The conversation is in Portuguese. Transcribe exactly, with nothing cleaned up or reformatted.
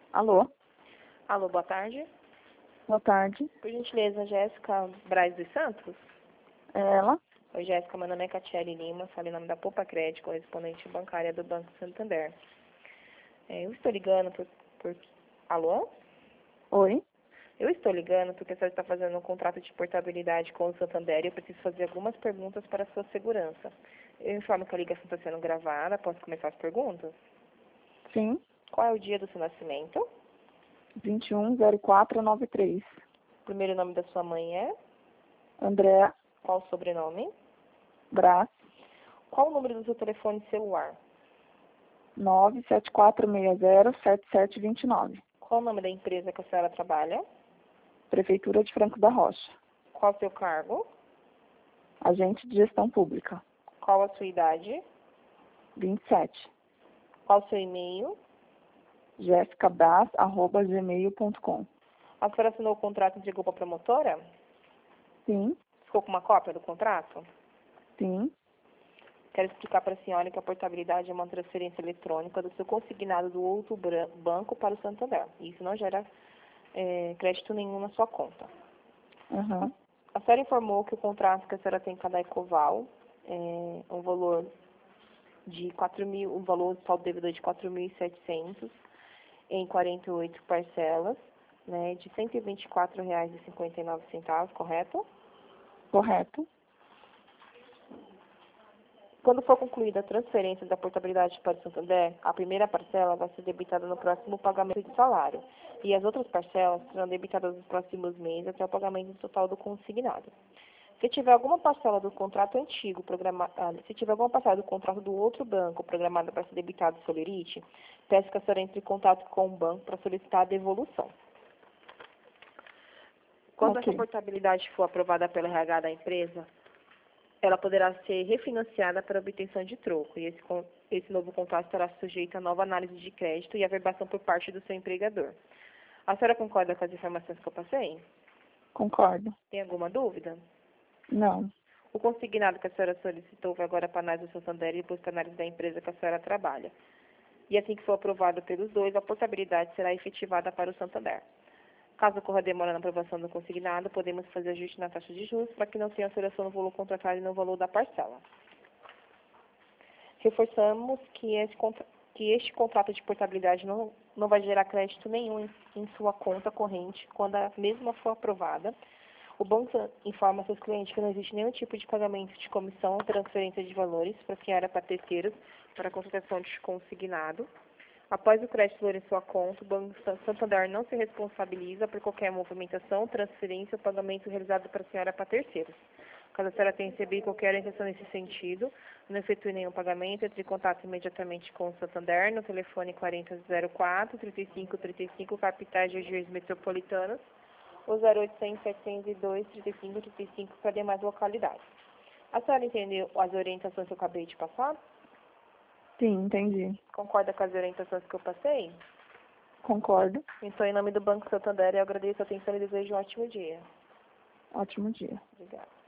Alô? Alô, boa tarde. Boa tarde. Por gentileza, Jéssica Braz dos Santos? É ela? Oi, Jéssica, meu nome é Catiele Lima, falo em nome da Poupa Crédito, correspondente bancária do Banco Santander. É, eu estou ligando por, por... Alô? Oi? Eu estou ligando porque você está fazendo um contrato de portabilidade com o Santander e eu preciso fazer algumas perguntas para a sua segurança. Eu informo que a ligação está sendo gravada. Posso começar as perguntas? Sim. Qual é o dia do seu nascimento? vinte e um zero quatro noventa e três. O primeiro nome da sua mãe é? André Qual o sobrenome? Braz. Qual o número do seu telefone celular? nove sete quatro seis zero sete sete dois nove. Qual o nome da empresa que a senhora trabalha? Prefeitura de Franco da Rocha. Qual o seu cargo? Agente de gestão pública. Qual a sua idade? vinte e sete. Qual o seu e-mail? jéssica braz arroba gmail ponto com. A senhora assinou o contrato e entregou para a promotora? Sim. Ficou com uma cópia do contrato? Sim. Quero explicar para a senhora que a portabilidade é uma transferência eletrônica do seu consignado do outro banco para o Santander. Isso não gera é, crédito nenhum na sua conta. Uhum. A senhora informou que o contrato que a senhora tem com a Ecoval é um valor de quatro mil, um valor total devedor de quatro mil e setecentos em quarenta e oito parcelas, né, de cento e vinte e quatro reais e cinquenta e nove centavos, correto? Correto. Quando for concluída a transferência da portabilidade para o Santander, a primeira parcela vai ser debitada no próximo pagamento de salário, e as outras parcelas serão debitadas nos próximos meses até o pagamento total do consignado. Se tiver alguma parcela do contrato antigo programada, se tiver alguma parcela do contrato do outro banco programada para ser debitado do Solerite, peço que a senhora entre em contato com o banco para solicitar a devolução. Quando Ok. essa portabilidade for aprovada pela R H da empresa, ela poderá ser refinanciada para obtenção de troco, e esse, esse novo contrato estará sujeito a nova análise de crédito e averbação por parte do seu empregador. A senhora concorda com as informações que eu passei? Concordo. Tem alguma dúvida? Não. O consignado que a senhora solicitou vai agora para a análise do Santander e depois para a análise da empresa que a senhora trabalha. E assim que for aprovado pelos dois, a portabilidade será efetivada para o Santander. Caso ocorra demora na aprovação do consignado, podemos fazer ajuste na taxa de juros para que não tenha alteração no valor contratado e no valor da parcela. Reforçamos que, esse, que este contrato de portabilidade não, não vai gerar crédito nenhum em, em sua conta corrente quando a mesma for aprovada. O banco informa seus clientes que não existe nenhum tipo de pagamento de comissão ou transferência de valores para quem era para terceiros para a contratação de consignado. Após o crédito fluir em sua conta, o Banco Santander não se responsabiliza por qualquer movimentação, transferência ou pagamento realizado para a senhora para terceiros. Caso a senhora tenha recebido qualquer orientação nesse sentido, não efetue nenhum pagamento, entre em contato imediatamente com o Santander no telefone quarenta zero quatro, trinta e cinco trinta e cinco, capitais e regiões metropolitanas, ou zero oitocentos, setecentos e dois, trinta e cinco trinta e cinco para demais localidades. A senhora entendeu as orientações que eu acabei de passar? Sim, entendi. Concorda com as orientações que eu passei? Concordo. Então, em nome do Banco Santander, eu agradeço a atenção e desejo um ótimo dia. Ótimo dia. Obrigada.